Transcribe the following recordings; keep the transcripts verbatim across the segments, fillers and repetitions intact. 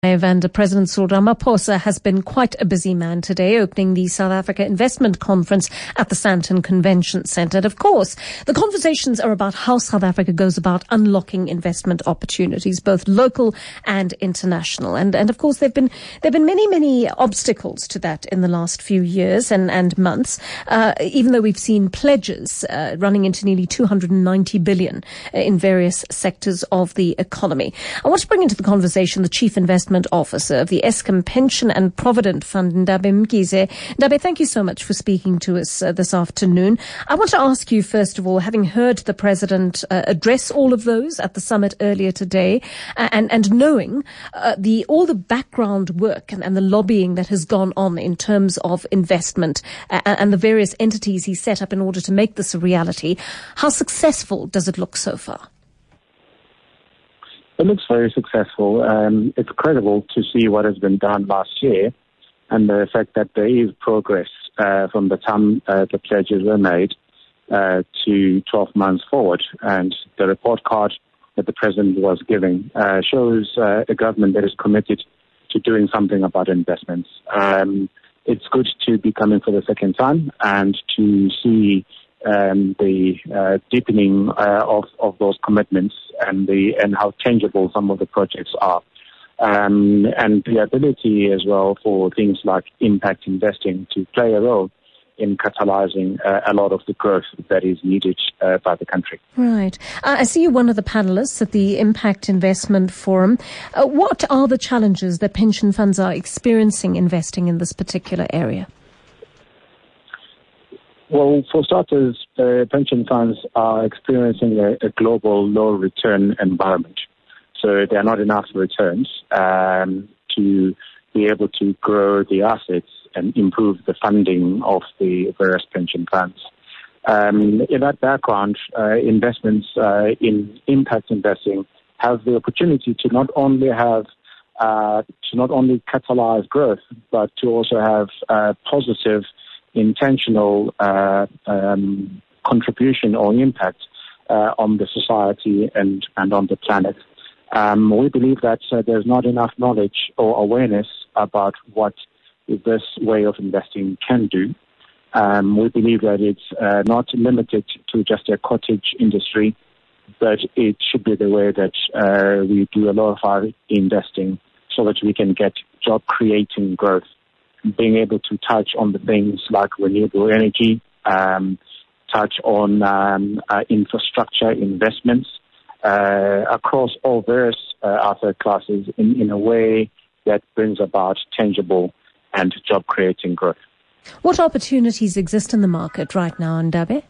And President Cyril Ramaphosa has been quite a busy man today, opening the South Africa Investment Conference at the Sandton Convention Centre. And of course, the conversations are about how South Africa goes about unlocking investment opportunities, both local and international. And, and of course, there have been there have been many, many obstacles to that in the last few years and, and months, uh, even though we've seen pledges uh, running into nearly two hundred ninety billion in various sectors of the economy. I want to bring into the conversation the Chief Investment Officer of the Eskom Pension and Provident Fund, Ndabe Mkhize. Ndabe, thank you so much for speaking to us uh, this afternoon. I want to ask you, first of all, having heard the President uh, address all of those at the summit earlier today, uh, and, and knowing uh, the all the background work and, and the lobbying that has gone on in terms of investment uh, and the various entities he set up in order to make this a reality, how successful does it look so far? It looks very successful. Um, it's credible to see what has been done last year and the fact that there is progress uh, from the time uh, the pledges were made uh, to twelve months forward. And the report card that the President was giving uh, shows uh, a government that is committed to doing something about investments. Um, it's good to be coming for the second time and to see Um, the uh, deepening uh, of, of those commitments and the and how tangible some of the projects are. Um, and the ability as well for things like impact investing to play a role in catalyzing uh, a lot of the growth that is needed uh, by the country. Right. Uh, I see you're one of the panelists at the Impact Investment Forum. Uh, what are the challenges that pension funds are experiencing investing in this particular area? Well, for starters, uh, pension funds are experiencing a, a global low return environment. So there are not enough returns um, to be able to grow the assets and improve the funding of the various pension funds. Um, in that background, uh, investments uh, in impact investing have the opportunity to not only have uh, to not only catalyze growth, but to also have uh, positive intentional uh, um, contribution or impact uh, on the society and, and on the planet. Um, we believe that uh, there's not enough knowledge or awareness about what this way of investing can do. Um, we believe that it's uh, not limited to just a cottage industry, but it should be the way that uh, we do a lot of our investing so that we can get job-creating growth. Being able to touch on the things like renewable energy, um, touch on um, uh, infrastructure investments uh, across all various uh, asset classes in, in a way that brings about tangible and job-creating growth. What opportunities exist in the market right now, Ndabe?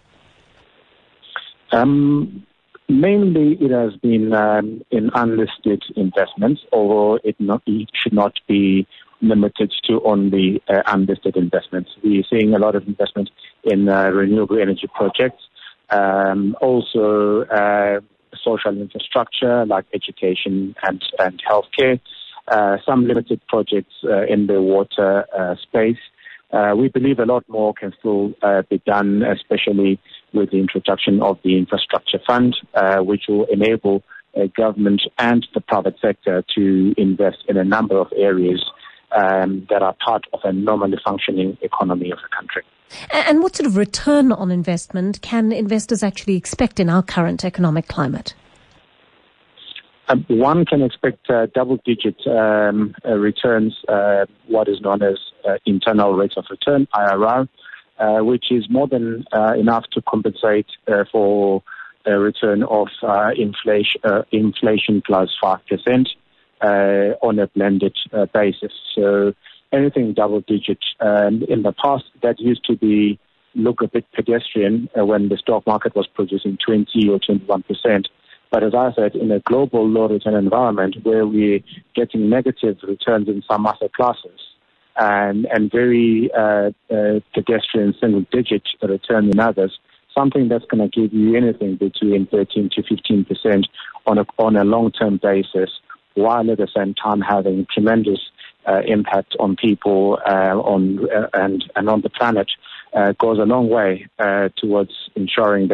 Um, mainly it has been um, in unlisted investments, although it, not, it should not be limited to only uh, unlisted investments. We're seeing a lot of investment in uh, renewable energy projects, um, also uh, social infrastructure like education and, and healthcare, uh, some limited projects uh, in the water uh, space. Uh, we believe a lot more can still uh, be done, especially with the introduction of the infrastructure fund, uh, which will enable uh, government and the private sector to invest in a number of areas Um, that are part of a normally functioning economy of the country. And what sort of return on investment can investors actually expect in our current economic climate? Um, one can expect uh, double-digit um, uh, returns, uh, what is known as uh, internal rates of return, I R R, uh, which is more than uh, enough to compensate uh, for a return of uh, inflation, uh, inflation plus five percent. Uh, on a blended uh, basis. So anything double digit. Um, in the past, that used to be look a bit pedestrian uh, when the stock market was producing twenty or twenty-one percent. But as I said, in a global low return environment where we're getting negative returns in some asset classes and, and very uh, uh, pedestrian single digit return in others, something that's going to give you anything between thirteen to fifteen percent on a, on a long-term basis, while at the same time having tremendous uh, impact on people uh, on uh, and and on the planet, uh, goes a long way uh, towards ensuring that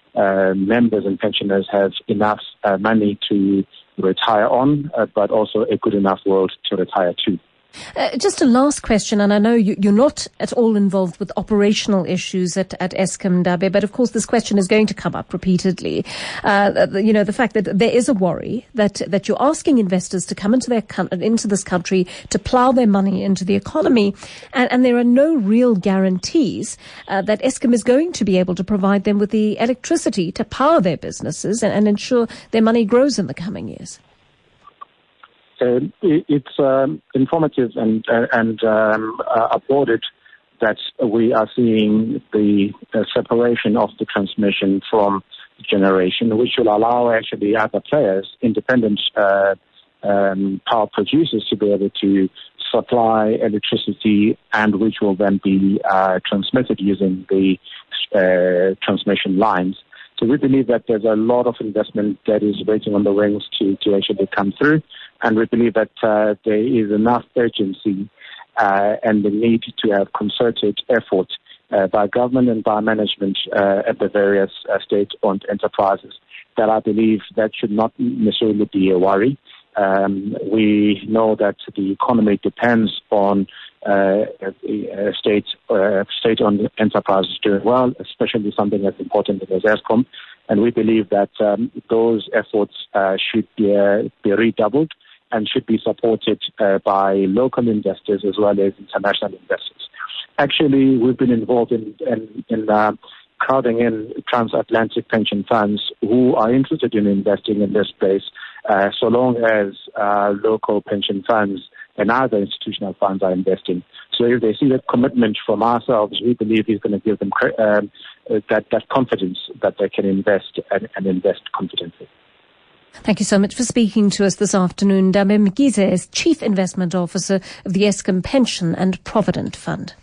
uh, members and pensioners have enough uh, money to retire on, uh, but also a good enough world to retire to. Uh, just a last question, and I know you, you're not at all involved with operational issues at, at Eskom Dabe, but of course this question is going to come up repeatedly. Uh, the, you know, the fact that there is a worry that, that you're asking investors to come into their into this country to plough their money into the economy, and, and there are no real guarantees uh, that Eskom is going to be able to provide them with the electricity to power their businesses and, and ensure their money grows in the coming years. Uh, it's um, informative and uh, and um, uh, applauded that we are seeing the uh, separation of the transmission from generation, which will allow actually other players, independent uh, um, power producers, to be able to supply electricity, and which will then be uh, transmitted using the uh, transmission lines. So we believe that there's a lot of investment that is waiting on the wings to, to actually come through. And we believe that uh, there is enough urgency uh, and the need to have concerted effort uh, by government and by management uh, at the various uh, state-owned enterprises that I believe that should not necessarily be a worry. Um, we know that the economy depends on uh, uh, state, uh, state-owned enterprises doing well, especially something as important as Eskom. And we believe that um, those efforts uh, should be, uh, be redoubled and should be supported uh, by local investors as well as international investors. Actually, we've been involved in, in, in uh, crowding in transatlantic pension funds who are interested in investing in this space, uh, so long as uh, local pension funds and other institutional funds are investing. So if they see that commitment from ourselves, we believe he's going to give them um, that, that confidence that they can invest and, and invest confidently. Thank you so much for speaking to us this afternoon. Dabe Mkhize is Chief Investment Officer of the Eskom Pension and Provident Fund.